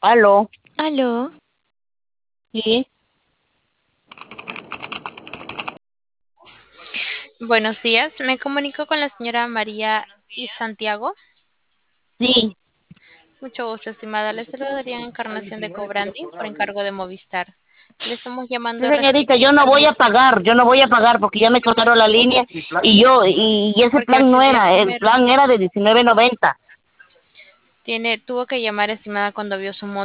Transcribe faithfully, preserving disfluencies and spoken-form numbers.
Aló, Aló, sí, buenos días. Me comunico con la señora María y Santiago. sí. Mucho gusto, estimada. Le saludaría Encarnación de Cobrandi por encargo de Movistar. Le estamos Sí, llamando señorita, referente yo al no voy a servicio pagar, yo no voy a pagar porque ya me cortaron la línea y yo, y, y ese porque plan no accedió a era, el comer. plan era de diecinueve noventa. Tiene, tuvo que llamar, estimada, cuando vio su monto